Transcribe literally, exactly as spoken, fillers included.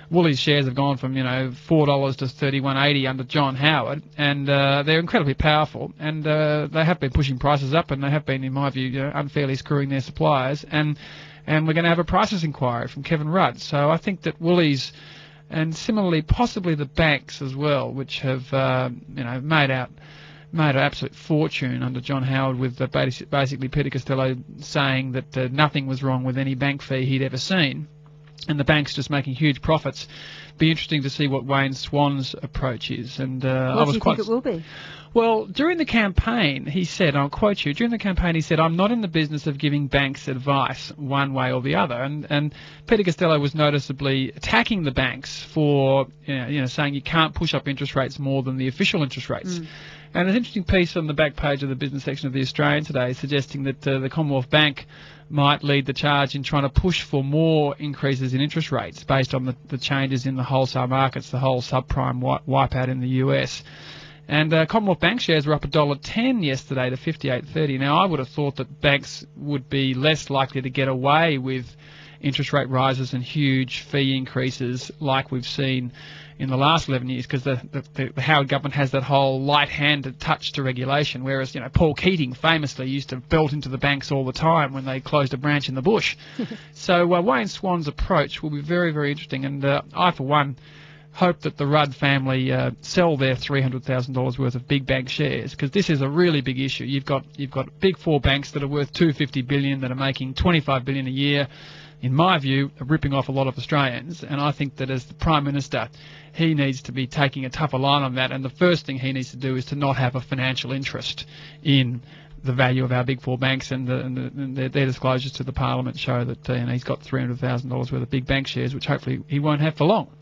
Woolies shares have gone from, you know, four dollars to thirty-one eighty under John Howard, and uh, they're incredibly powerful, and uh, they have been pushing prices up, and they have been, in my view, you know, unfairly screwing their suppliers, and and we're going to have a prices inquiry from Kevin Rudd. So I think that Woolies, and similarly possibly the banks as well, which have uh, you know made out made an absolute fortune under John Howard, with uh, basically Peter Costello saying that uh, nothing was wrong with any bank fee he'd ever seen, and the banks just making huge profits. Be interesting to see what Wayne Swan's approach is. And uh, what I was do you quite think it will be? Well, during the campaign, he said, I'll quote you, during the campaign he said, I'm not in the business of giving banks advice one way or the other. And, and Peter Costello was noticeably attacking the banks for, you know, you know, saying you can't push up interest rates more than the official interest rates. Mm. And an interesting piece on the back page of the business section of the Australian today suggesting that uh, the Commonwealth Bank might lead the charge in trying to push for more increases in interest rates based on the, the changes in the wholesale markets, the whole subprime wi- wipeout in the U S. And uh, Commonwealth Bank shares were up one dollar ten yesterday to fifty-eight thirty. Now, I would have thought that banks would be less likely to get away with interest rate rises and huge fee increases like we've seen in the last eleven years, because the, the, the Howard government has that whole light-handed touch to regulation, whereas, you know, Paul Keating famously used to belt into the banks all the time when they closed a branch in the bush. So uh, Wayne Swan's approach will be very, very interesting, and uh, I, for one, hope that the Rudd family uh, sell their three hundred thousand dollars worth of big bank shares, because this is a really big issue. You've got you've got big four banks that are worth two hundred fifty billion dollars that are making twenty-five billion dollars a year. In my view, are ripping off a lot of Australians, and I think that as the Prime Minister, he needs to be taking a tougher line on that, and the first thing he needs to do is to not have a financial interest in the value of our big four banks, and, the, and, the, and their, their disclosures to the Parliament show that uh, you know, he's got three hundred thousand dollars worth of big bank shares, which hopefully he won't have for long.